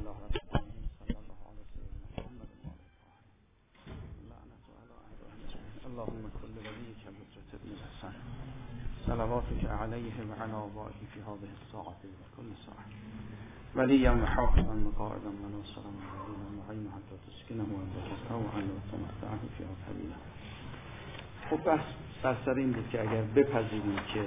لله رب العالمين صلی الله علی سیدنا محمد و آله الطاهرین لعنت علی اعدائهم اللهم كل وليك حجة ابن الحسن صلواتك عليه وعلى آبائه في هذه الساعة وكل ساعة وليا وحافظا وقائدا وناصرا وعلينا معينا حتى تسكنه وانتهته وعنه وتمتعه فيها طويلا. خب بحث سر این بود که اگر بپذیریم که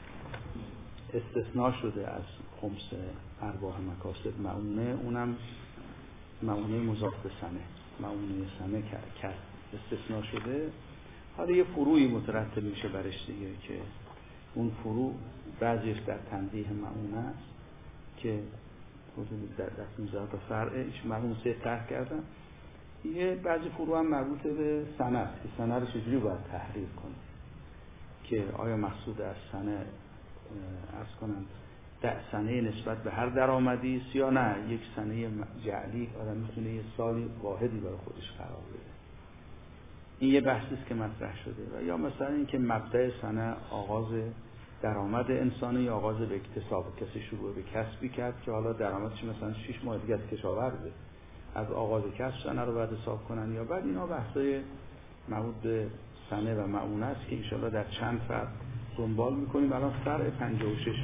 استثناء شده از خمس ارباح مکاسب معونه، اونم معونه مضاف به سنه، معونه سنه که استثناء شده، حالا یه فروعی مترتب میشه برش دیگه که اون فروع بعضیش در تنزیه معونه است که حدود در دست میذاره تا فرعش معونه سه طرح کردن. یه بعضی فروع هم مربوط به سنه است که سنه رو چجوری باید تحریر کنه، که آیا مقصود از سنه عرض کنم سنه نسبت به هر درآمدی است یا نه یک سنه جعلی آدم میتونه یه سالی واحدی برای خودش قرار بده. این یه بحثی است که مطرح شده. و یا مثلا اینکه مبدأ سنه آغاز درآمد انسانی یا آغاز به اکتساب، کسی شروع به کسبی کرد که حالا درآمدش مثلا 6 ماه دیگه از کشاورزه، از آغاز کسب سنه رو باید حساب کنن یا بعد. اینا بحثای مربوط به سنه و معونه است که انشاءالله در چند فرع دنبال میکنیم. الان فرع 56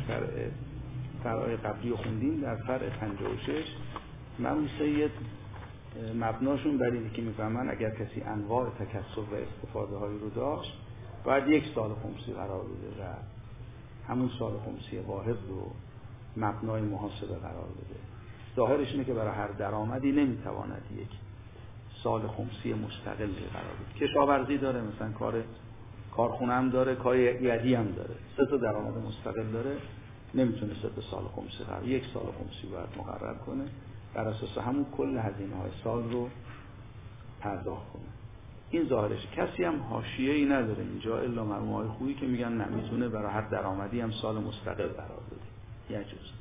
فرع قبلی رو خوندیم. در فرع 56 معروسه مبناشون بر اینه که میفهمن اگر کسی انواع تکسب و استفاده هایی رو داشت باید یک سال خمسی قرار بده و همون سال خمسی واحد رو مبنای محاسبه قرار بده. ظاهرش اینه که برای هر درآمدی نمیتواند یک سال خمسی مستقل قرار بده. کشاورزی داره، مثلا کارخونه هم داره، کار یدی هم داره، 3 درآمد مستقل داره، نمیتونه 3 سال خمسی قرار، 1 سال خمسی باید مقرر کنه، بر اساس همون کل هزینه های سال رو پرداخت کنه. این ظاهرش. کسی هم حاشیه‌ای نداره اینجا الا مرحومای خوبی که میگن نه، میتونه برای هر درآمدی هم سال مستقل قرار بده، یجوز.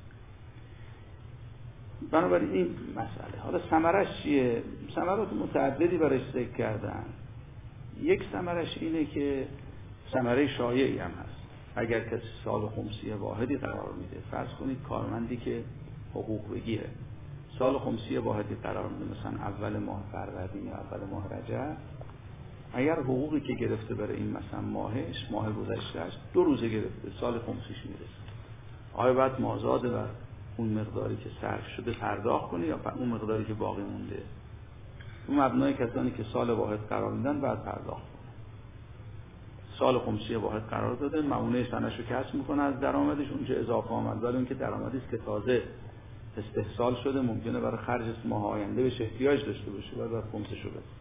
بنابراین این مسئله. حالا ثمرش چیه؟ ثمرات متعددی برای ذکر کردن. یک ثمرش اینه که ثمره شایعی هم هست. اگر کسی سال خمسی واحدی قرار میده، فرض کنید کارمندی که حقوق بگیره سال خمسی واحدی قرار میده، مثلا اول ماه فروردین یا اول ماه رجب، اگر حقوقی که گرفته برای این مثلا ماه گذشتهش 2 روزه گرفته، سال خمسیش میرسه، آیا باید مازاد و اون مقداری که صرف شده پرداخت کنه یا اون مقداری که باقی مونده؟ اون مبنای کسانی که سال واحد قرار میدن باید پرداخت کنه. سال خمسی واحد قرار داده، معونه سنه‌شو کسب میکنه از درآمدش، اون چه اضافه آمد، ولی اون که درآمدی است که تازه استحصال شده، ممکنه برای خرج ماه آینده بهش احتیاج داشته باشه، باید خمسشو بده.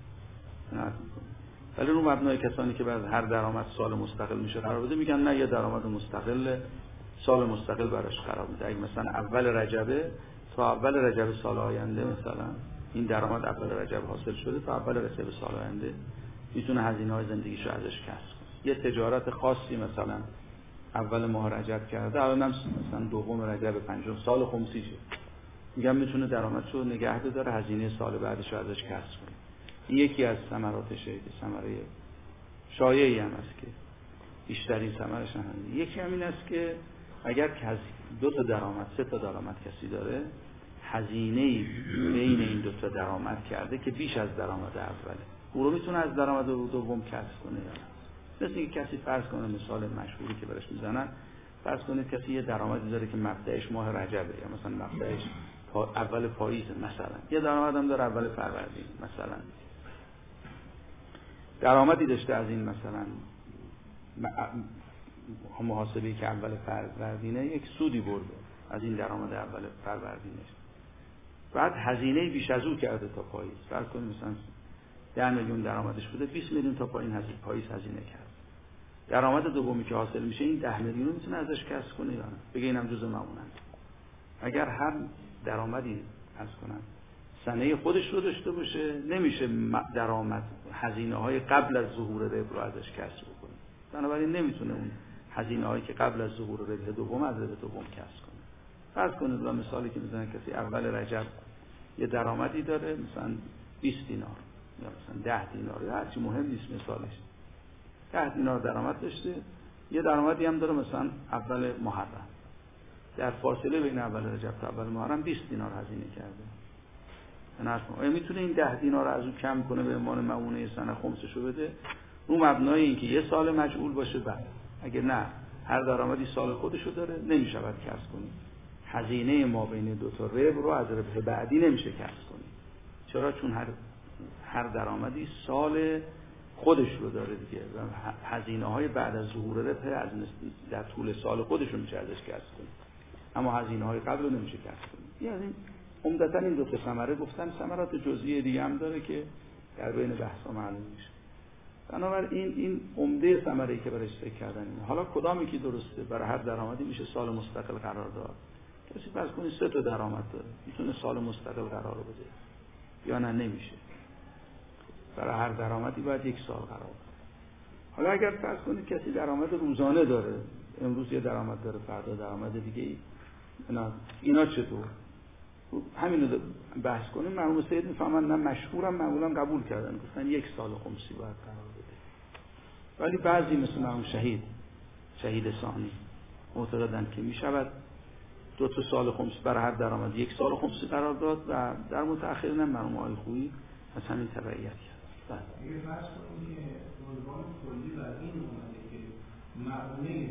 ولی اون مبنای کسانی که بعد هر درآمد سال مستقل میشه قرار بده، میگن نه، یه درآمد مستقل سال مستقل براش قرار میده. اگه مثلا اول رجبه تا اول رجب سال آینده، مثلا این درآمد اول رجب حاصل شده، تا اول رجب سال آینده میتونه هزینه‌های زندگیشو ازش کسب کنه. یه تجارت خاصی مثلا اول ماه رجب کرده، الانم مثلا دوم رجب پنجم سال خمسیشه، میگم میتونه درآمدشو نگه داره، هزینه سال بعدشو ازش کسب کنه. این یکی از ثمراتشه که ثمره شایعی هم است که بیشترین ثمرش همینه. یکی همین است که اگر کسی 2 درآمد 3 درآمد کسی داره، هزینه‌ای بین این 2 درآمد کرده که بیش از درآمد اوله، او رو میتونه از درآمد دوم کسب کنه. مثل اینکه کسی فرض کنه، مثال مشهوری که برش میزنن، فرض کنید کسی یه درآمدی داره که مبدأش ماه رجبه، یا مثلا مبدأش اول پاییز، مثلا یه درآمد هم داره اول فروردین، مثلا درآمدی داشته از این مثلا محاسبه‌ای که اول فروردینه، یک سودی برده از این درآمد اول فروردینش، بعد هزینه بیش از او کرده تا پاییز. فرض کنید مثلا 10 میلیون درآمدش بوده، 20 میلیون تا پاییز هزینه کرد. درآمد دومی که حاصل میشه این 10 میلیون میتونه ازش کسب کنه یا نه؟ بگه اینم جزء معونند. اگر هر درآمدی از کنن سنه خودش رو داشته باشه، نمیشه درآمد هزینه‌های قبل از ظهور ربح رو ازش کسب کنه. بنابراین نمیتونه اون هزینه‌هایی که قبل از ظهور ربح دوم از ربح دوم کسب کنه. فرض کنید و مثالی که میزنن کسی اول رجب یه درآمدی داره، مثلا 20 دینار یا مثلا 10 دینار، یا هرچی، مهم نیست مثالش، 10 دینار درآمد داشته، یه درآمدی هم داره مثلا اول محرم، در فاصله بین اول رجب تا اول محرم 20 دینار هزینه کرده. میتونه این 10 دینار از اون کم کنه به عنوان معونه سنه خمسشو بده، اون مبنای این که یه سال مجعول باشه. بعد اگه نه هر درآمدی سال خودشو داره نمیشود کسب کنی. هزینه ما بین دو تا ربح رو از ربح بعدی نمیشه کسب کنی. چرا؟ چون هر درآمدی سال خودش رو داره دیگه و هزینه های بعد از ظهور ربح از در طول سال خودشون میشه ازش کسب کنی، اما هزینه های قبل رو نمیشه کسب کنی. یعنی عمدتاً این دو تا ثمره گفتن، ثمرات جزئی دیگه هم داره که در بین بحثا معلوم میشه. بنابراین این عمده ثمره‌ای که برای فکر کردن اینه. حالا کدامی که درسته؟ برای هر درآمدی میشه سال مستقل قرار داد. کسی فرض کنید 3 تا درآمد داره، میتونه سال مستقل قرار بده یا نه؟ نمیشه. برای هر درآمدی باید 1 سال قرار بده. حالا اگر فرض کنید کسی درآمد روزانه داره، امروز یه درآمد داره، فردا درآمد دیگه ای، اینا چطور؟ همین رو بحث کنیم. مرحوم سید میفهمن نه مشهورم معمولا قبول کردن، گفتن 1 سال خمسی باید قرار بده. ولی بعضی مثل مرحوم شهید ثانی معتقدن که میشود 2 تا سال خمسی برای هر درآمد 1 سال خمسی قرار داد و در متأخرین هم مرحوم آقای خویی از همین تبعیت کرد. اگه فرض کنیم که عنوان کلی بر این اومده که معونه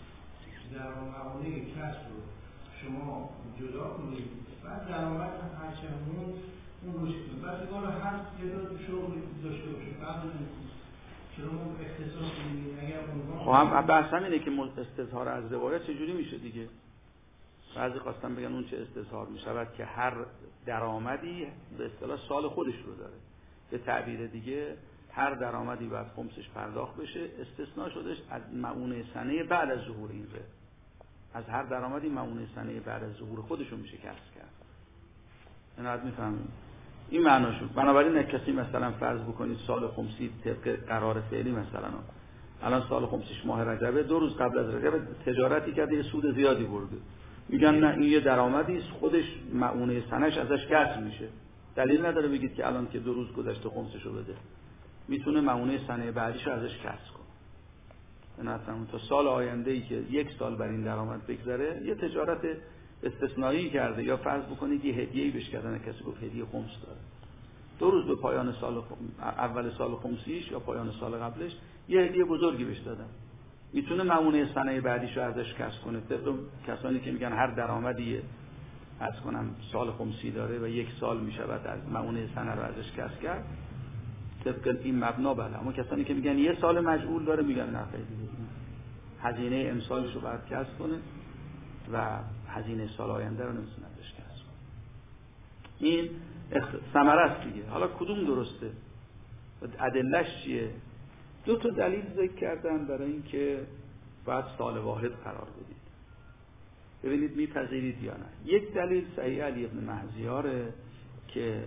کسب رو شما جدا کنید، بعد درآمد هرچند اون روش کنید، بعد اگه هر تعداد شغل داشته باشه بعد چرا ما اختصاص کنید؟ اگر عنوان خب بحث اینه که استظهار از روایت چجوری میشه دیگه. بعضی خواستن بگن اون چه استظهار میشود که هر درآمدی به اصطلاح سال خودش رو داره. به تعبیر دیگه هر درآمدی باید خمسش پرداخت بشه، استثناء شدش از معونه سنه بعد از ظهور این ربح. از هر درآمدی معونه سنه بعد از ظهور خودشون میشه کسب کرد. اینو میفهمید؟ این معناشو. بنابراین کسی مثلا فرض بکنید سال خمسی طبق قرار فعلی مثلا الان سال خمسیش ماه رجبه، 2 روز قبل از رجب تجارتی کرده، یه سود زیادی برده، میگن نه این یه درآمدی است، خودش معونه سنش ازش کسب میشه. دلیل نداره بگید که الان که 2 روز گذشته خمسشو بده، میتونه معونه سنه بعدیشو ازش کسب کنه. مثلا تا سال آینده ای که 1 سال بر این درآمد بگذره یه تجارت استثنایی کرده، یا فرض بکنید یه هدیه‌ای بهش کردن، کسی گفت هدیه خمس داره، 2 روز به پایان سال اول سال خمسیش یا پایان سال قبلش یه هدیه بزرگی بهش دادن، میتونه معونه سنه بعدیشو ازش کسب کنه. طبق کسانی که میگن هر درآمدی از کنم سال خمسی داره و 1 سال میشود از معونه سنه رو ازش کسب کرد، طبق این مبنا بله. اما کسانی که میگن 1 سال مجعول داره میگن نه، خیلی هزینه امسالشو باید کسب کنه و هزینه سال آینده رو نمیتونه ازش کسب کنه. این ثمره است دیگه. حالا کدوم درسته؟ ادله‌اش چیه؟ 2 تا دلیل ذکر کردن برای اینکه باید سال واحد قرار بدید. ببینید میپذیرید یا نه. یک دلیل صحیح علی ابن مهزیاره که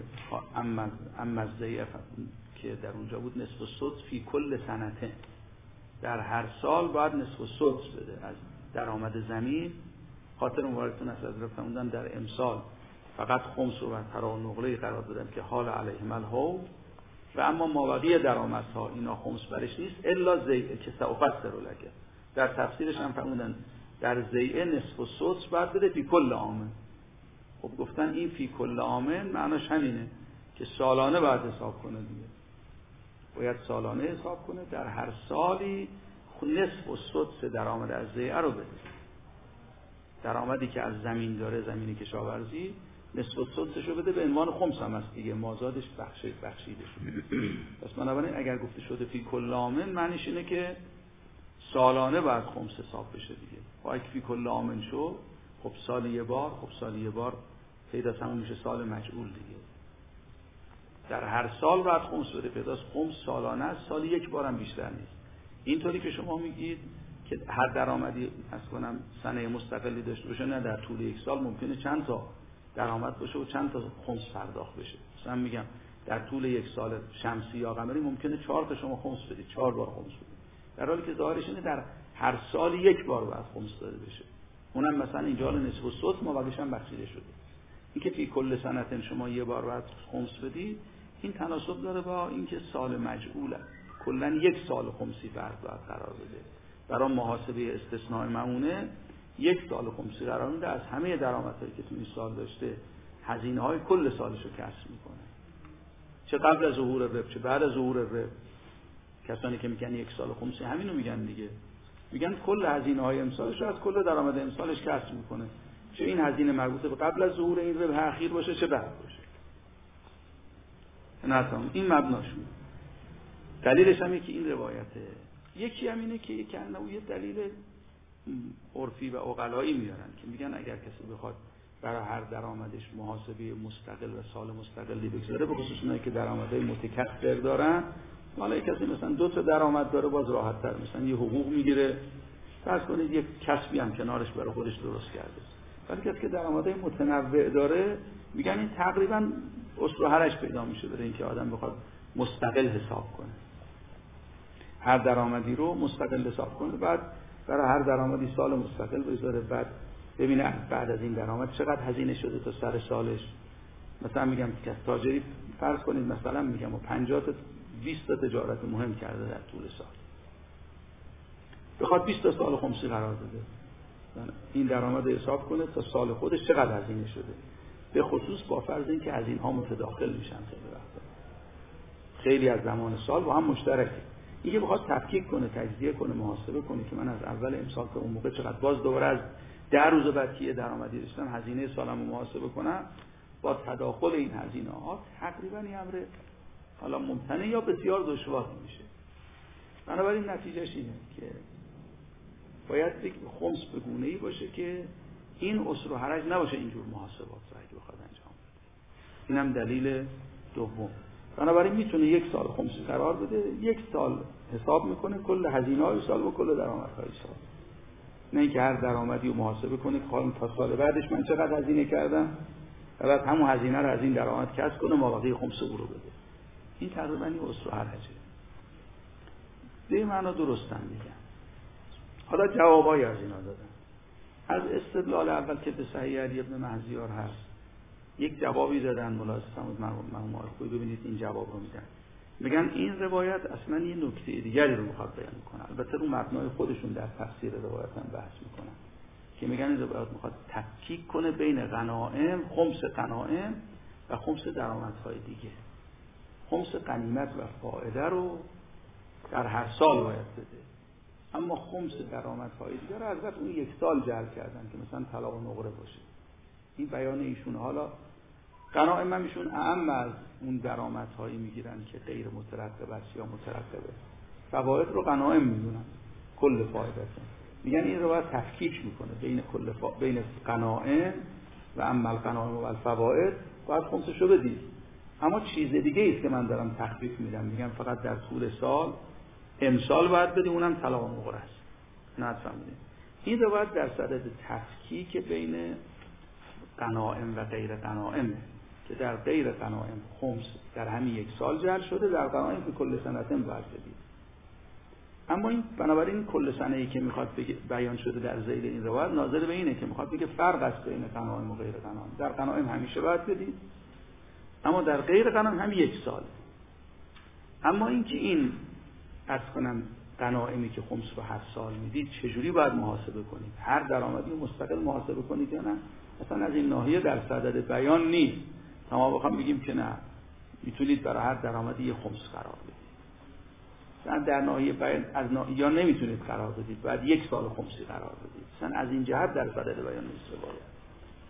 امزدیف که در اونجا بود نصف السدس فی کل سنته، در هر سال باید نصف السدس بده از درآمد زمین. خاطر مبارکتون از حضرت فرمودن در امسال فقط خمس و ترا نقله قرار دادن که حال علیهم الحول، و اما مابقی درآمدها اینا خمس برش نیست الا زیعه که سأفسر لک. در تفسیرش هم فرمودن در زیعه نصف السدس باید بده فی کل عام. خب گفتن این فی کل عام معناش همینه که سالانه باید حساب کنه دیگه، باید سالانه حساب کنه، در هر سالی نصف السدس درآمد از زیعه رو بده. درآمدی که از زمین داره، زمینی کشاورزی، نصف السدسشو بده، به عنوان خمس هم هست دیگه، مازادش بخشیده شده. پس بنابراین اگر گفته شده فی کل عام معنیش اینه که سالانه باید خمس حساب بشه دیگه. با فی کل عام شو، خب سال یه بار پیداست همون میشه سال مجعول دیگه. در هر سال باید خمس بده، پیداست خمس سالانه است، سال 1 بار هم بیشتر نیست. اینطوری که شما میگید که هر درآمدی از کنم سنه مستقلی داشته باشه، نه در طول 1 سال ممکنه چند تا درآمد باشه و چند تا خمس پرداخت بشه. مثلا میگم در طول 1 سال شمسی یا قمری ممکنه 4 تا شما خمس بدید، 4 بار خمس بدید، در حالی که ظاهرش اینه در هر سال 1 بار باید خمس داده بشه. اونم مثلا اینجا نصف السدس ما بقیش هم بخشیده شده. این که فی کل سنت شما 1 بار باید خمس بدید، این تناسب داره با اینکه سال مجعوله، کلا 1 سال خمسی باید قرار بده. برای محاسبه استثناء معونه یک سال خمسی قرار میده، از همه درآمدهایی که تو این سال داشته هزینه‌های کل سالش رو کسر میکنه، چه قبل از ظهور رب چه بعد از ظهور رب. کسانی که میگن یک سال خمسی همینو میگن دیگه، میگن کل هزینه‌های امسالش رو از کل درآمد امسالش کسر میکنه، چه این هزینه مربوط به قبل از ظهور این ربح اخیر باشه چه بعد باشه. نه این مبناشون. دلیلش هم یکی این روایته، یکی هم اینه که یه دلیل عرفی و عقلایی میارن که میگن اگر کسی بخواد برای هر درآمدش محاسبه مستقل و سال مستقلی بگذاره، به خصوص اونایی که درآمدهای متکثر دارن، حالا کسی مثلا 2 تا درآمد داره باز راحت تر، مثلا یه حقوق میگیره، فرض کنید یک کسبی هم کنارش برای خودش درست کرده. ولی کسی که درآمدهای متنوع داره، میگن این تقریبا اصل و حرج پیدا میشه برای اینکه آدم بخواد مستقل حساب کنه، هر درآمدی رو مستقل حساب کنه، بعد برای هر درآمدی سال مستقل بذاره، بعد ببینه بعد از این درآمد چقدر هزینه شده تا سر سالش. مثلا میگم که تاجری فرض کنید مثلا میگم 50 تا 20 تا تجارت مهم کرده در طول سال، بخواد 20 تا سال خمسی قرار بده، این درآمد حساب کنه تا سال خودش چقدر هزینه شده، به خصوص با فرض اینکه هزینه‌ها متداخل میشن خیلی وقتا، خیلی از زمان سال با هم مشترکه. اینکه بخواد تفکیک کنه، تجزیه کنه، محاسبه کنه که من از اول امسال تا اون موقع چقدر، باز دوباره از 10 روز بعد که درآمدی داشتم هزینه سالم رو محاسبه کنم، با تداخل این هزینه‌ها تقریبا این امر حالا ممتنع یا بسیار دشوار میشه. بنابراین نتیجهش اینه که باید خمس به گونه‌ای باشه که این اسر و حرج نباشه اینجور محاسبات رو اگه بخواد انجام بده. اینم دلیل دوم. بنابراین میتونه یک سال خمسی قرار بده، یک سال حساب میکنه کل هزینه‌های سال و کل درآمدهای سال، نه اینکه هر درآمدی رو محاسبه کنه که حالا تا سال بعدش من چقدر هزینه کردم و بعد همون هزینه رو از این درآمد کسب کنه مابقی خمس او رو بده. این تقریبا این اسر و حرجه. به معنا درستن میگن. حالا جوابای از اینا دادن. از استدلال اول که به صحیح علی ابن مهزیار هست یک جوابی دادن، ملاحظه فرمود مرحوم آقایی، ببینید این جواب رو میدن، میگن این روایت اصلا یه نکته دیگری رو میخواد بیان کنه، البته رو مبنای خودشون در تفسیر روایت هم بحث میکنن که میگن این روایت میخواد تفکیک کنه بین غنائم، خمس غنائم و خمس درآمدهای دیگه. خمس غنیمت و فائده رو در هر سال باید بده، اما خمس درآمدهای دیگه رو از وقت اون یک سال جعل کردن که مثلا طلا و نقره باشه. این بیان ایشون. حالا غنائم هم ایشون اعم از اون درآمدهایی میگیرن که غیر مترقبه است یا مترقبه. فواید رو غنائم میدونن، کل فایده. میگن این رو باید تفکیک میکنه بین بین غنائم و اما الغنائم و الفواید باید خمسش رو بدید. اما چیز دیگه ایست که من دارم تخفیف میدم، میگم فقط در طول سال امسال باید بدیم، اونم طلا و نقره است. نه فهمیدید؟ این رو باید در صدد تفکیک بین غنائم و غیر غنائم که در غیر غنائم خمس در همین یک سال جعل شده، در غنائم که کل سنتم باید بدید. اما این بنابراین کل سنه‌ای که میخواد بیان شده در ذیل این روایت ناظر به اینه که میخواد بگه فرق است بین غنائم و غیر غنائم. در غنائم همیشه باید بدید، اما در غیر غنائم هم یک سال. اما این که این عرض کنم غنائمی که خمس رو هر سال میدید چجوری باید محاسبه کنید؟ هر درآمدی مستقل محاسبه کنید یا نه؟ اصلا از این ناحیه در صدد بیان نیست. ما بخوام بگیم که نه، میتونید برای هر درآمدی یه خمس قرار بدید. اصلا در ناحیه بیان یا نمیتونید قرار بدید، بعد یک سال خمسی قرار بدید. اصلا از این جهت در صدد بیان نیست. باید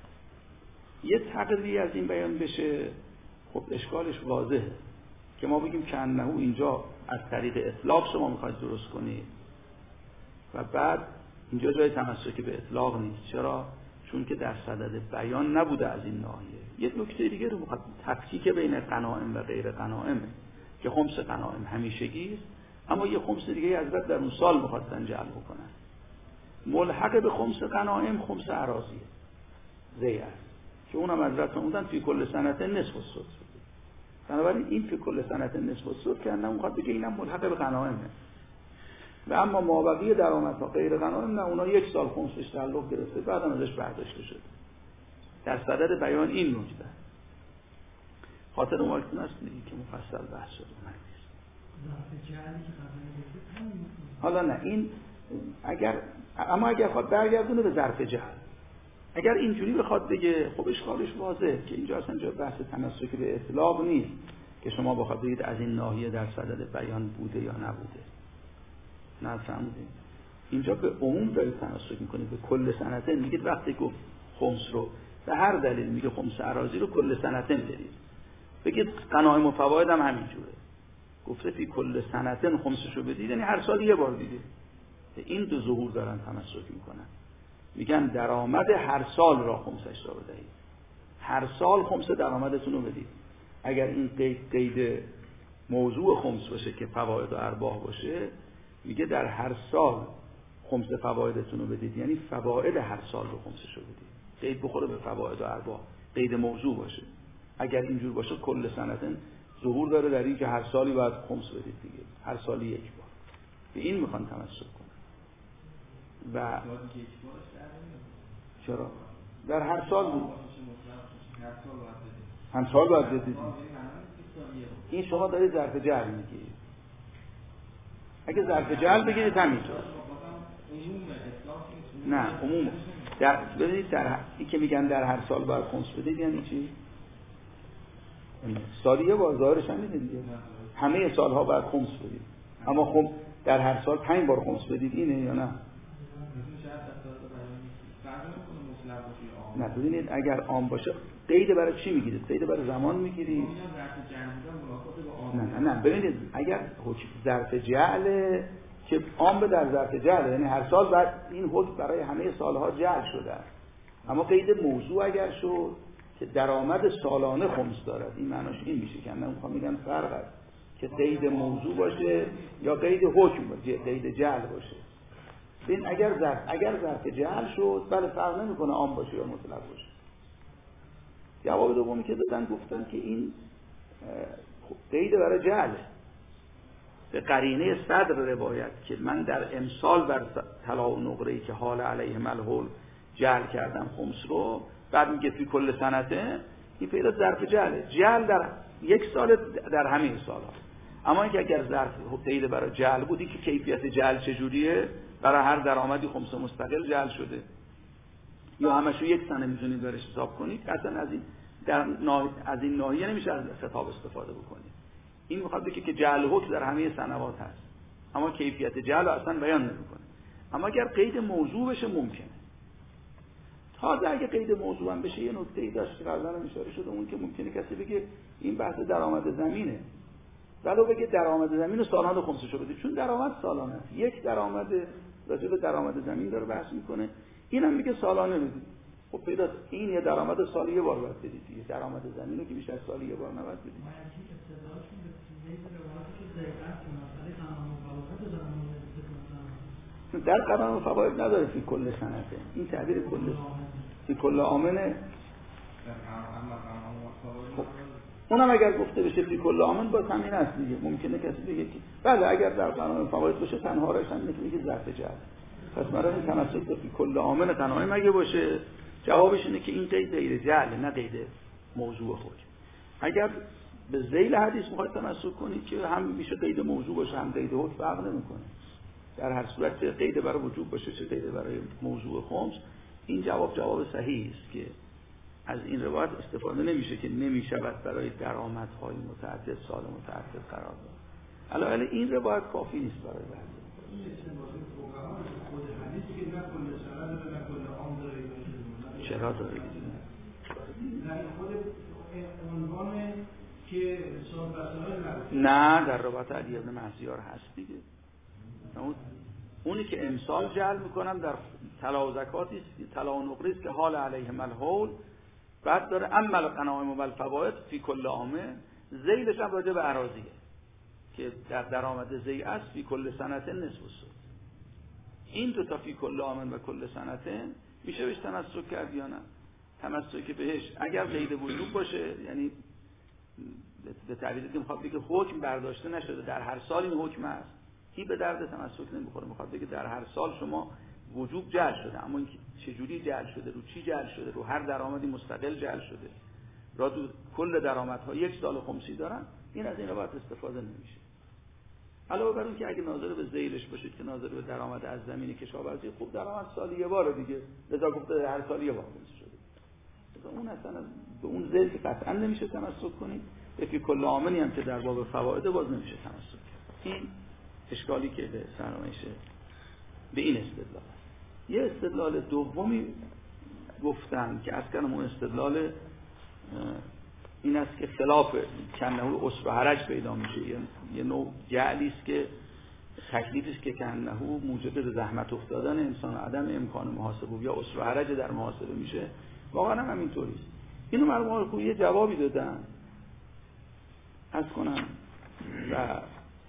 یه تقریری از این بیان بشه، خب اشکالش واضحه که ما بگیم که انه اینجا از طریق اطلاق شما میخواید درست کنید و بعد اینجا جای تمسک به اطلاق نیست. چرا؟ چون که در صدد بیان نبوده از این ناحیه. یه نکته دیگه رو میخواد تفکیک بین غنائم و غیر غنائم که خمس غنائم همیشگی است، اما یه خمس دیگه از بعد در اون سال میخواستن جعل بکنن. ملحق به خمس غنائم خمس اراضیه زی است که اونم از رد فرمودن فی کل سنته نصف السدس. بنابراین این فی کل سنته نصف السدس که انم میخواد بگه اینم ملحق به غنائمه و اما مابقی درآمدها غیر غنائم نه، اونا یک سال خمسش تعلق گرفته بعدم ازش برداشته شده. در صدد بیان این نکته خاطر مالتون است که مفصل بحث شده حالا نه، این اگر اما اگر خواهد برگردونه به ظرف جعل، اگر اینجوری بخواد بگه خب اشکالش واضحه که اینجا اصلا جا بحث تمسک به اطلاق نیست که شما بخواد بگید از این ناحیه در صدد بیان بوده یا نبوده. نه فهمیدید؟ اینجا به عموم دارید تمسک میکنید، به کل سنته. میگید وقتی گفت خمس رو به هر دلیل میگه خمس اراضی رو کل سنته برید، بگید غنایم و فواید هم همینجوره، گفته فی کل سنته خمسش رو بدید، یعنی هر سال یه بار دیگه. این دو ظهور دارن تمسک میکنن، میگن درآمد هر سال را خمسش را بدهید، هر سال خمس درآمدتون رو بدید. اگر این قید موضوع خمس باشه که فواید و ارباح باشه، میگه در هر سال خمس فوایدتون رو بدید، یعنی فواید هر سال رو خمسش رو بدید. قید بخوره به فواید و ارباح، قید موضوع باشه. اگر اینجور باشه کل سنتن ظهور داره در این که هر سالی باید خمس بدید دیگه، هر سالی یک بار. به این میخوان تمسک کنن. و چرا؟ در هر سال بود، هر سال باید بدید. این شما دارید ظرف جعل میگید. اگه ظرف جعل بگیرید همینطور. نه عموم ببینید در این که میگن در هر سال باید خمس بدید یعنی چی؟ سالی یه بار ظاهرش هم میده دیگه، همه سالها باید خمس بدید، اما خب در هر سال 5 بار خمس بدید اینه یا نه؟ نه ببینید اگر عام باشه قید برای چی میگیرید؟ قید برای زمان میگیرید؟ نه ببینید اگر ظرف جعل که عام به در ظرف جعل، یعنی هر سال بعد این حکم برای همه سالها جعل شده است. اما قید موضوع اگر شد که درآمد سالانه خمس دارد، این معناش این میشه که من میخوام میگم فرق است که قید موضوع باشه یا قید حکم باشه، قید جعل باشه. ببین اگر ظرف جعل شد بله فرق نمیکنه عام باشه یا مطلق باشه. جواب دومی که دادن گفتن که این قید برای جعله، به قرینه صدر روایت که من در امسال بر طلا و نقره‌ای که حال علیه ملحول جعل کردم خمس رو، بعد میگه فی کل سنته، این پیدا ظرف جعله. جعل در یک سال در همه سالها. اما اینکه اگر ظرف قید برای جعل بودی که کیفیت جعل چجوریه؟ برای هر درآمدی خمس مستقل جعل شده یا همشو یک سنه میتونید برش حساب کنید، اصلا از این ناحیه نمیشه از خطاب استفاده بکنید. این میخواد بگه که جعل حکم در همه سنوات هست، اما کیفیت جعل اصلا بیان نمیکنه. اما اگر قید موضوع بشه ممکنه. تازه اگه قید موضوع هم بشه یه نکته‌ای داشت که قبلا هم اشاره شده، اون که ممکنه کسی بگه این بحث درآمد زمینه، ولو بگه درآمد زمین رو سالانه خمسشو بده، چون درآمد سالانه است. یک درآمد راجع به درآمد زمین داره بحث میکنه، اینم میگه سالانه بدید. خب پیدا این یه درآمد سالی یه بار باید بدید دیگه، درآمد زمین رو که بیشتر سالی یه بار نباید بدید. در قانون فواید نداره فی کل سنته، این تعبیر فی کل آمنه. خب اونم اگر گفته بشه فی کل آمن باز همین است دیگه. ممکنه کسی بگه که بله اگر در قانون فواید باشه تنها راش هم میگه ظرف جعل، پس برای این تمسک به فی کل آمن غنایم اگه باشه جوابش اینه که این قید غیر جعل نه قید موضوع خود. اگر به ذیل حدیث میخواید تمسک کنید که هم میشه قید موضوع باشه هم قید حکم، فرق نمیکنه. در هر صورت چه قید برای وجوب باشه چه قید برای موضوع خمس، این جواب صحیحی است که از این روایت استفاده نمیشه که نمیشود برای درآمدهای متعدد سال متعدد قرار داد. علاوه این روایت کافی نیست برای بحث. چرا داره؟ نه در روایت علی بن مهزیار هست دیگه. اونی که امسال جعل میکنم در طلا و زکاتی طلا و نقره است که حال علیهم الحول، بعد داره اما الغنایم و الفواید فی کل عامه، ذیلش هم راجع به اراضیه که در درآمد ذی است فی کل سنته نصف السد. این دو تا فی کل عامه و کل سنته میشه بهش تمسک کرد یا نه؟ تمسک بهش اگر قید وجوب باشه، یعنی به تعبیری که میخواد بگه حکم برداشته نشده، در هر سال این حکم است، این به درد تمسک نمیخوره. میخواد بگه در هر سال شما وجوب جعل شده، اما این چجوری جعل شده، رو چی جعل شده، رو هر درآمدی مستقل جعل شده، را تو کل درآمدها یک سال خمسی دارن، این از این روایت استفاده نمیشه. علاوه بر اون که اگه ناظر به ذیلش باشید که ناظر به درآمد از زمین کشاورزی، خوب درآمد سالی یه باره دیگه، لذا گفته هر سال یه بار خمس شده. اون اصلا به اون ذیل که قطعا نمیشه تمسک کنید، به کل عاملی هم که در باب فواید باز نمیشه تمسک کرد. این اشکالی که به سرمایشه به این استدلال است. یه استدلال دومی گفتن که اصلا اون استدلال این است که خلاف کنه اسر و حرج پیدا میشه، یه نوع جعلی است که تکلیفی است که کنه موجب زحمت افتادن انسان و عدم امکان محاسبه یا اسر و حرج در محاسبه میشه. واقعا هم همینطوری است. اینو مرحوم یه جوابی دادن از کنم و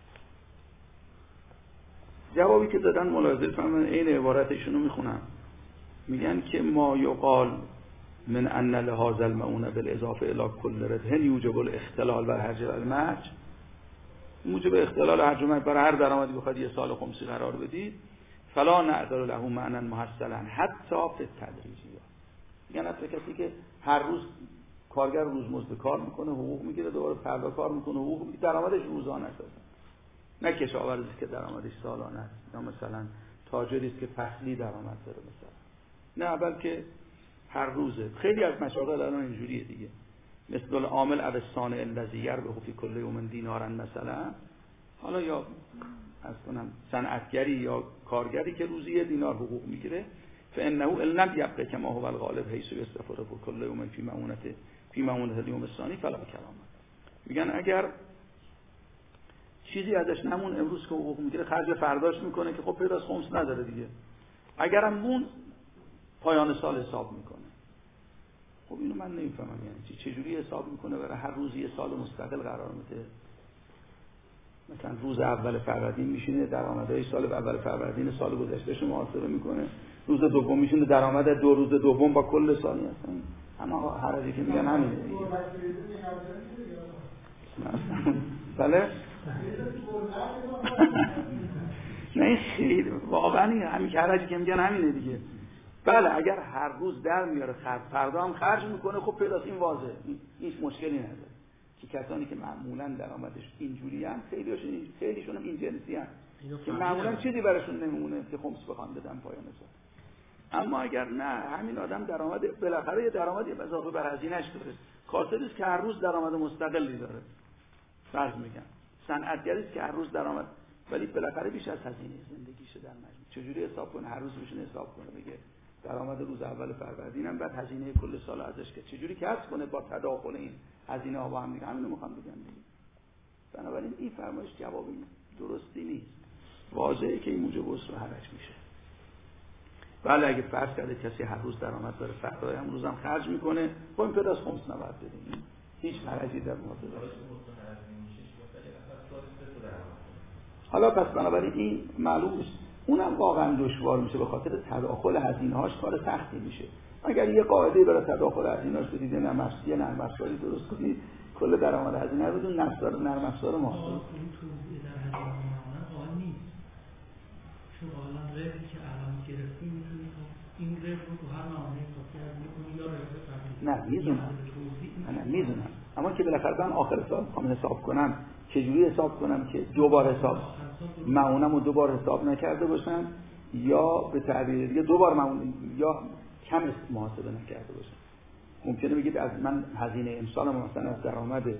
جوابی که دادن ملاحظه فرمایید، این عبارتشون رو میخونم. میگن که ما یقال من ان لهذا المعونه بالاضافه الى كل ربح یوجب الاختلال و الحرج و المرج، موجب اختلال هرج و مرج برای هر درآمدی بخواد یه سال خمسی قرار بدید، فلا نعدل له معنا محصلا حتی فی التدریجیات. میگن حتی کسی که هر روز کارگر روزمزد کار میکنه حقوق میگیره، دوباره فردا کار میکنه حقوق میگیره، درآمدش روزانه است، نه کشاورزی که درآمدش سالانه است، یا مثلا تاجری است که فصلی درآمد داره مثلا، نه بلکه هر روزه. خیلی از مشاغل الان اینجوریه دیگه، مثل العامل او الصانع الذی یربح فی کل یوم دینارا مثلا، حالا یا از کنم صنعتگری یا کارگری که روزی یه دینار حقوق میگیره، فانه ان لم یبقى کما هو الغالب حیث یستفاد کل یوم فی معونة اليوم الثانی فلا کرامت. میگن اگر چیزی ازش نمون، امروز که حقوق میگیره خرج فرداش میکنه که خب پیداست خمس نداره دیگه، اگرم مون پایان سال حساب میکنه. خب اینو من نمیفهمم یعنی چجوری حساب میکنه برای هر روز یه سال مستقل قرار میده. مثلا روز اول فروردین میشینه درآمدهای سال اول فروردین سال گذشتهشو محاسبه میکنه، روز دوم میشینه درآمد دو روز دوم با کل سالی هستن. اما هر که میگن همینه دیگه. بله نه خیلی واقعا همین حرجی که میگن همینه دیگه. بله اگر هر روز در میاره فردا هم خرج میکنه، خب پیداست این واضحه، هیچ مشکلی نداره. که کسانی که معمولا درآمدش اینجوری هم خیلیشون هم این جنسی هم که معمولا چیزی براشون نمیمونه که خمس بخوام بدن پایان سال. اما اگر نه، همین آدم درآمد بالاخره یه درآمدی اضافه بر هزینه‌اش داره، کاسبی است که هر روز درآمد مستقلی داره، فرض میگم صنعتگری است که هر روز درآمد، ولی بالاخره بیش از هزینه زندگیشه در مجموع. چجوری حساب کنه؟ هر روز بشینه حساب کنه بگه درآمد روز اول فروردینم بعد هزینه کل سال ازش که چجوری کسب کنه با تداخل این هزینه ها با هم دیگه. همینو میخوام بگم دیگه. بنابراین این فرمایش جوابی درستی نیست، واضحه که این موجب اسر و حرج میشه. بله اگه فرض کرده کسی هر روز درآمد داره، فردای هم روزم خرج میکنه، با این پداست خمس نباید بدیم، هیچ حرجی در مورد داره. حالا پس بنابراین این معلوم است، اونم واقعا دشوار میشه به خاطر تداخل هزینه‌هاش، کار سختی میشه. اگر یه قاعده برای تداخل هزینه‌اش بدید، نرم افزاری درست کنید، کل درآمد هزینه رو بدون نرم افزار محاسبه. این توضیح در هزینه معامله قائل نیست. چون قائلا ربحی که الان گرفتیم میتونید این ربح رو تو هر معامله حساب کنید یا ربح نه میدونم اما که بالاخره من آخر سال میخوام حساب کنم، چجوری حساب کنم که دوبار حساب معونم رو دوبار حساب نکرده باشم، یا به تعبیر دیگه دوبار معون یا کم محاسبه نکرده باشم. ممکنه بگید از من هزینه امسالم مثلا از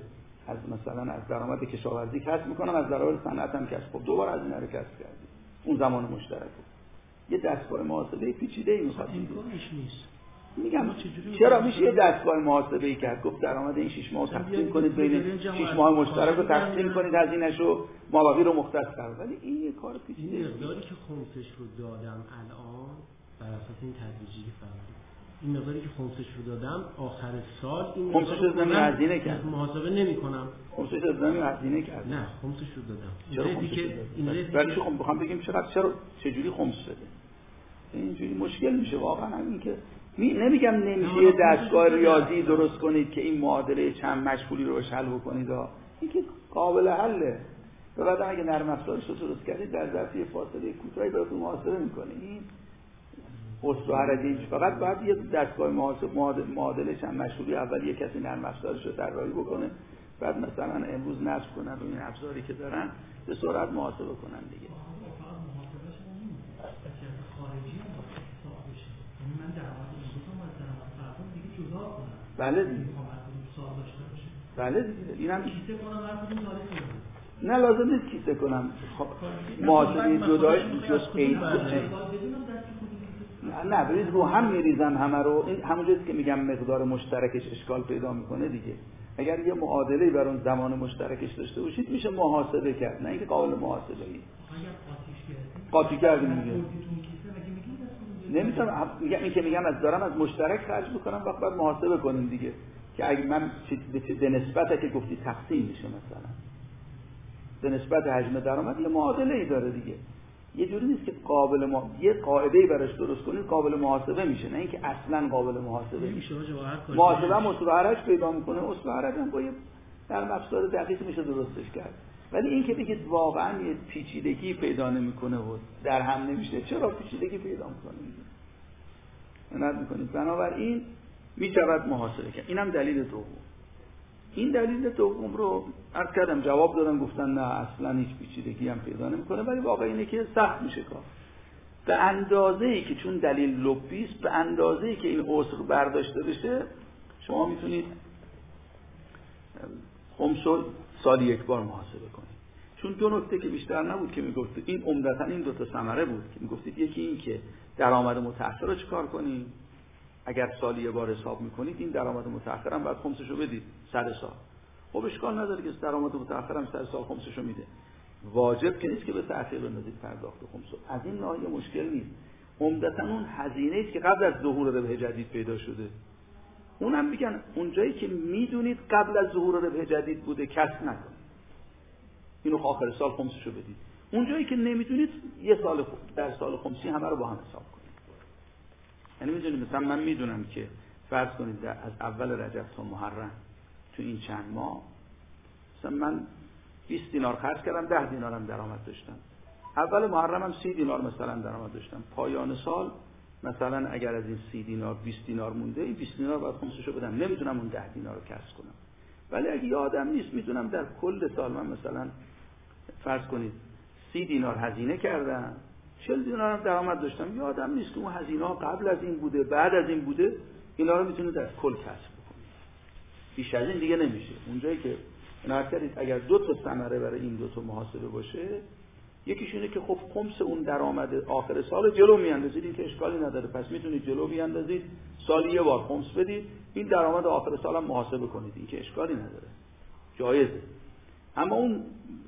درآمد کشاورزی کسب میکنم، از درآمد صنعتم کسب، خب دوبار هزینه رو کسب کردیم اون زمان مشترک. یه دستگاه محاسبه پیچیده‌ای میخواد. امکانش نیست. میگم چرا میشه یه دستگاه محاسبه‌ای کرد، گفت درآمد این 6 ماه تقسیم کنید بین 6 ماه مشترک رو تقسیم کنید، هزینه‌شو مابقی رو مختص کرد. ولی این یه کار پیچیده. این مقداری که خمسش رو دادم الان بر اساس این تدریجی که فهمیدم، این مقداری که خمسش رو دادم آخر سال این خمسش رو زمین هزینه کرد، محاسبه نمی‌کنم. خمسش رو زمین هزینه کرد. نه خمسش رو دادم. چرا خمسش که این ولی خب بخوام بگیم چرا چجوری خمس بده، اینجوری مشکل میشه واقعا. همین که نمیگم نمیشه یه دستگاه ریاضی درست کنید که این معادله چند مجهولی رو حل بکنید، این که قابل حله. بعد اگه نرم افزارش رو درست کردید در ظرف یه فاصله کوتاهی براتون محاسبه میکنه. این اسر و حرج فقط باید یه دستگاه معادله چند مجهولی اول یه کسی نرم افزارش رو طراحی بکنه، بعد مثلا امروز نصب کنن روی این ابزاری که دارن به سرعت محاسبه کنن دیگه. بله دیگه. بله دیگه. اینم کیسه کنم هر کدوم تاریخ نه لازم نیست کیسه کنم. محاسبه جدای جز عید نه برید رو هم میریزن همه رو. این همونجوریه که میگم مقدار مشترکش اشکال پیدا میکنه دیگه. اگر یه معادله بر اون زمان مشترکش داشته باشید میشه محاسبه کرد، نه اینکه قابل محاسبه ای. قاطی کردیم دیگه. نمیتونم میگم از دارم از مشترک خرج میکنم وقت بعد محاسبه کنیم دیگه که اگه من به نسبت که گفتی تقسیم میشه مثلا به نسبت حجم درآمد یه معادله ای داره دیگه. یه جوری نیست که یه قاعده ای براش درست کنید قابل محاسبه میشه، نه اینکه اصلا قابل محاسبه میشه. محاسبه هم اصول حرج پیدا میکنه، اصول حرج هم با یه در افزار دقیق میشه درستش کرد. ولی این که بگید واقعا یه پیچیدگی پیدا نمیکنه و در هم نمیشه، چرا پیچیدگی پیدا میکنه؟ نظر میکنید بنابراین میشود محاسبه کرد. اینم دلیل دوم. این دلیل دوم رو عرض کردم، جواب دادن گفتن نه اصلا هیچ پیچیدگی هم پیدا نمیکنه، ولی واقعا اینه که سخت میشه کار. به اندازه‌ای که چون دلیل لبی است، به اندازه‌ای که این عذر برداشته بشه شما میتونید خمسو سالی یک بار محاسبه کنید. چون دو نکته که بیشتر نبود که میگفتید، این عمدتاً این دو تا ثمره بود که میگفتید. یکی این که درآمد متأخر رو چیکار کنید؟ اگر سالی یه بار حساب میکنید این درآمد متأخر هم باید خمسشو بدید سر سال. خب اشکال نداره که درآمد متأخر هم سر سال خمسشو میده. واجب که نیست که به تأخیر بندازید پرداخت خمسو. از این ناحیه مشکل نیست. عمدتاً اون هزینه است که قبل از ظهور ربح جدید پیدا شده. اونم میگن اونجایی که میدونید قبل از ظهور ربح جدید بوده کسب نکنید. اینو آخر سال خمسشو بدید. اونجایی که نمیدونید یه سال در سال خمسی همه رو با هم حساب کنید. یعنی میدونید مثلا من میدونم که فرض کنید از اول رجب تا محرم تو این چند ماه مثلا من 20 دینار خرج کردم، 10 دینار هم درآمد داشتم. اول محرم هم 30 دینار مثلا درآمد داشتم. پایان سال مثلا اگر از این 30 دینار 20 دینار مونده، این 20 دینار باید خمسشو بدم. نمیتونم اون 10 دینار رو کسب کنم. ولی اگه یادم نیست میتونم در کل سال من مثلا فرض کنید 30 دینار هزینه کردم، 40 دینار هم درآمد داشتم. یادم نیست که اون هزینه ها قبل از این بوده بعد از این بوده. اینا رو میتونید از کل کسب بکنید. بیش از این دیگه نمیشه. اونجایی که نظر کردید اگر دو تا ثمره برای این دو تا محاسبه باشه، یکیش اینه که خب خمس اون درآمد آخر سال جلو میاندازید، این که اشکالی نداره، پس میتونید جلو بیاندازید، سالی یه بار خمس بدید، این درآمد آخر سال هم محاسبه کنید، این که اشکالی نداره، جایزه. اما اون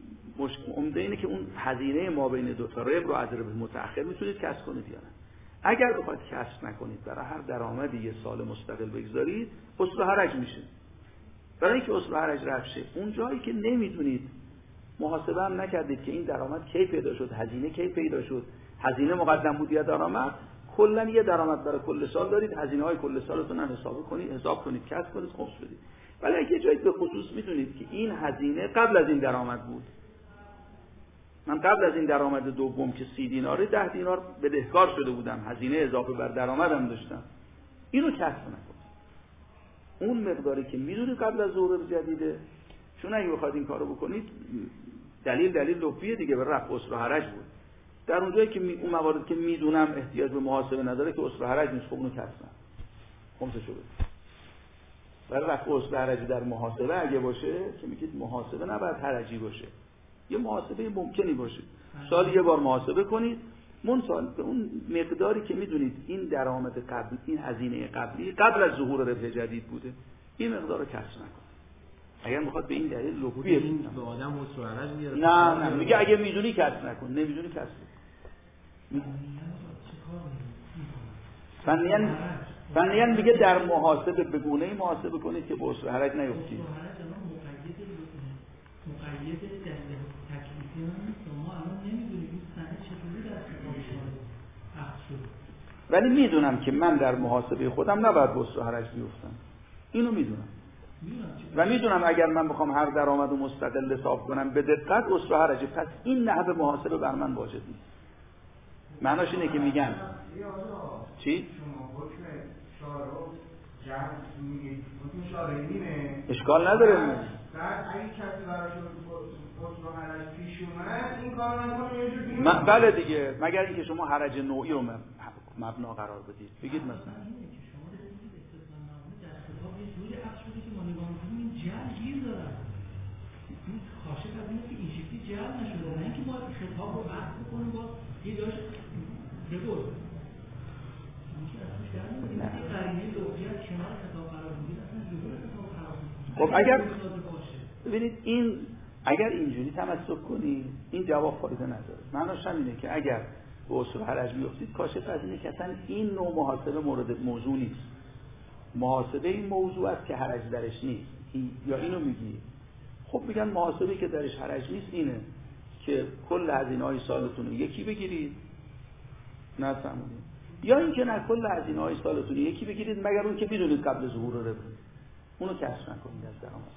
عمده اینه که اون هزینه ما بین دو تا ربح رو از ربح متأخر میتونید کسب کنید یا نه. اگر بخواید کسب نکنید، برای هر درآمدی یه سال مستقل بگذارید، اصل حرج میشه. برای اینکه اصل حرج رفع شه، اون جایی که نمیدونید، محاسبه هم نکردید که این درآمد کی پیدا شد، هزینه کی پیدا شد، هزینه مقدم بود یا درآمد، کلا یه درآمد برای کل سال دارید، هزینه‌های کل سالتون هم حساب کنید، کسب کنید، خمس بدید. ولی اگه جایی به خصوص میدونید که این هزینه قبل از این درآمد بود، من قبل از این درآمد دوم که 30 دیناره 10 دینار بدهکار شده بودم، هزینه اضافه بر درآمدم داشتم، اینو کسب نکنید. اون مقداری که میدونید قبل از ظهور جدیده، چون اگه بخواید این کارو بکنید دلیل لطفیه دیگه، به رفع اصل و حرج بود. در اونجایی که اون موارد که میدونم احتیاج به محاسبه نداره که اصل و حرج نیست، خب اونو کسب نکنم، خمسشو بدید. برای رفع اصل و حرج در محاسبه اگه باشه که میگید محاسبه نباید حرجی باشه، یه محاسبه ممکنی باشه، سال یه بار محاسبه کنید، منتها به اون مقداری که میدونید این درآمد قبلی، این هزینه قبلی قبل از ظهور ربح جدید بوده، این مقدار رو کسب نکنید. اگر میخواد به این دلیل لغوی به آدم اصل و حرج میاره، نه میگه اگه میدونی کسب نکن، نمیدونی کسب کن. فنیاً میگه در محاسبه به گونه‌ای محاسبه کنید که به اصل و حرج نیفتید. ولی میدونم که من در محاسبه خودم نباید به اصل و حرج بیفتم، اینو میدونم و میدونم اگر من بخوام هر درآمد مستقل حساب کنم به دقت اصل و حرج، پس این نحو محاسبه بر من واجب نیست. معناش اینه که میگن چی؟ اشکال نداره. بعد اگه کسی براش خسرو حرج پیش اومد این کارو نکنه یه جور بله دیگه، مگر اینکه شما حرج نوعی رو مبنا قرار بدید. بگید مثلا کاشف از اینه که این شکلی جلب نشده، نه اینکه ما خطاب رو عقد بکنیم با یه جاش بگرد اینکه از توش در نمیدیم که قرینه لغوی از کنار خطاب قرار میگید اصلا جبور خطاب قرار میگید. خب اگر ببینید این اگر اینجوری تمسک کنید این جواب فایده نداره. معناش اینه که اگر به اصول حرج بیفتید کاشف از اینه که اصلا این نوع محاسبه مورد موضوع نیست. محاسبه این موضوع است که حرج درش نیست. یا اینو میگی خب میگن محاسبه که درش حرج نیست اینه که کل هزینه‌های سالتون رو یکی بگیرید، نه فهمیدید، یا اینکه نه کل هزینه‌های سالتون رو یکی بگیرید مگر اون که میدونید قبل ظهور رو ببرید اونو کسر نکنید از درآمد.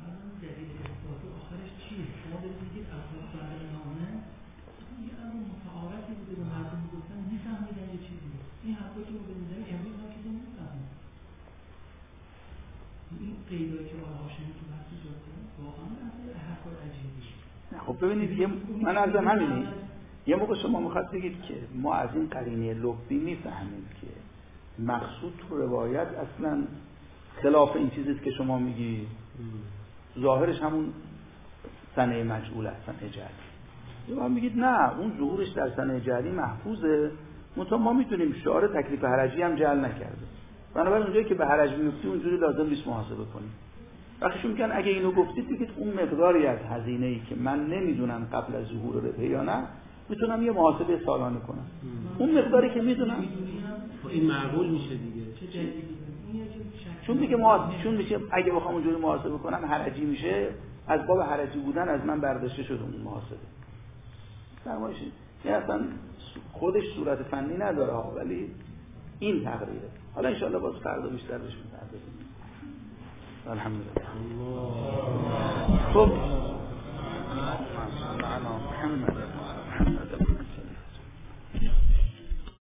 آخرش چیه؟ شما بگید اساس برنامه یه امر متعارفی بوده به مردم گفتن میفهمیدن یه چیزی. این حرفا که ما می‌زنیم امروز ما چیزی نمی‌فهمیم. این قیدایی که آقا هاشمی تو بحث جاده واقعا اصلا حرفای عجیبی. خب ببینید من ازم همینی یه موقع شما میخواد بگید که ما از این قرینه لغوی میفهمیم که مقصود تو روایت اصلا خلاف این چیزیست که شما میگی، ظاهرش همون صنعه مجعول است، صنعه جعلی. یا میگید نه اون ظهورش در صنعه جعلی محفوظه، منتها ما میتونیم شعار تکلیف حرجی هم جعل نکرده، بنابراین اونجایی که به حرج میفتی اونجوری لازم نیست محاسبه کنیم. وقتی میگن اگه اینو گفتید بگید اون مقداری از هزینه‌ای که من نمیدونم قبل از ظهور ربح یا نه میتونم یه محاسبه سالانه کنم. اون مقداری که میدونم این معقول میشه دیگه. چه جدیدی؟ چون دیگه چون میشه اگه بخوام اونجوری محاسبه کنم حرجی میشه، از باب حرجی بودن از من برداشته شده اون محاسبه. فرمایشید یعنی اصلا خودش صورت فنی نداره ولی این تقریره. حالا ان شاءالله باز فردا بیشتر بهش می‌پردازیم. الحمدلله. خب محمد